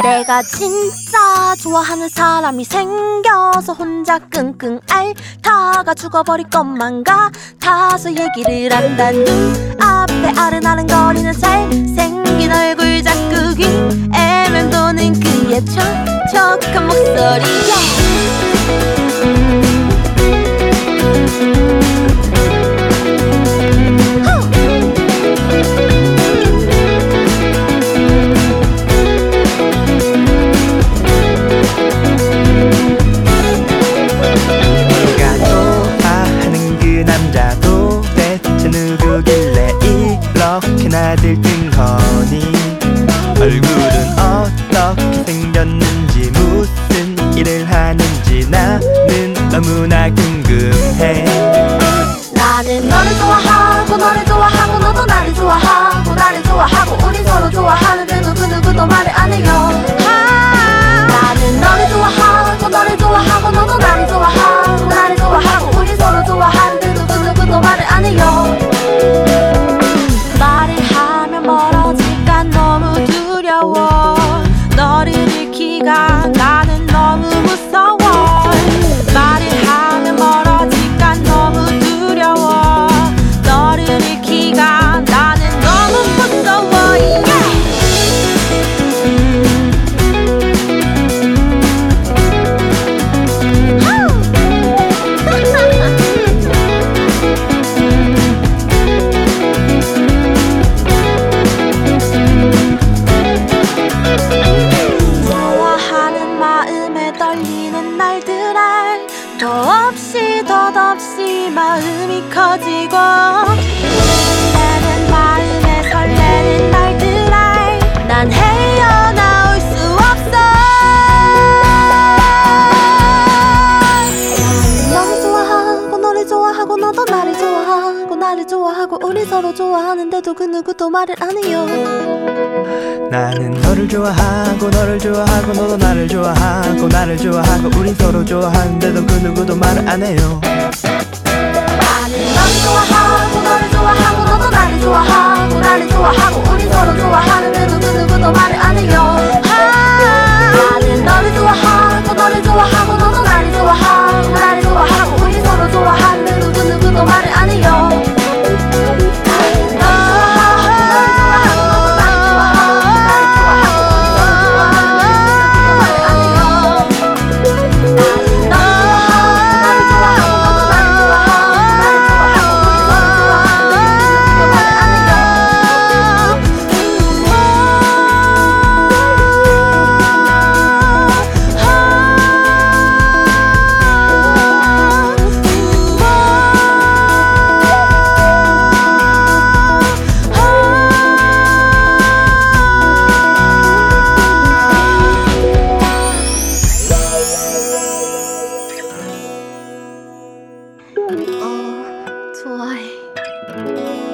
내가 진짜 좋아하는 사람이 생겨서 혼자 끙끙 앓다가 죽어버릴 것만 같아서 얘기를 한다. 눈앞에 아른아른거리는 잘생긴 얼굴 자꾸 귀에 맴도는 그의 촉촉한 목소리. 이렇게나 들뜬거니 얼굴은 어떻게 생겼는지 무슨 일을 하는지 나는 너무나 궁금해. 나는 너를 좋아하고 너를 좋아하고 너도 나를 좋아하고 나를 좋아하고 우린 서로 좋아하는데도 그 누구도 말을 안 해요. 나는 너를 좋아하고 너를 좋아하고 너도 나를 좋아하고 나를 좋아하고 우린 서로 좋아하는데도 그 누구도 말을 안 해요. 말을 하면 멀어질까 너무 두려워. 너를 잃기가 나는 너무 무서워. 말을 하면 멀어질까 너무 두려워. 너를 잃기가 나는 너무 무서워. 덧없이 마음이 커지고 설레는 마음에 설레는 날들에 난 헤어나올 수 없어. 너를 좋아하고 너를 좋아하고 너도 나를 좋아하고 나를 좋아하고 우리 서로 좋아하는데도 그 누구도 말을 안 해요. 나는 너를 좋아하고 너를 좋아하고 너도 나를 좋아하고 나를 좋아하고 우린 서로 좋아하는데도 그 누구도 말을 안 해요. 나는 너를 좋아하고 너를 좋아하고 너도 나를 좋아하고 나를 좋아하고 우린 서로 좋아하는데도 그 누구도 말을 안 해요. 나는 너를 좋아하고 너를 좋아하고 너도 나를 좋아하고 나를 좋아하고 우린 서로 좋아하는데도 그 누구도 말을 안 해요. 좋아해.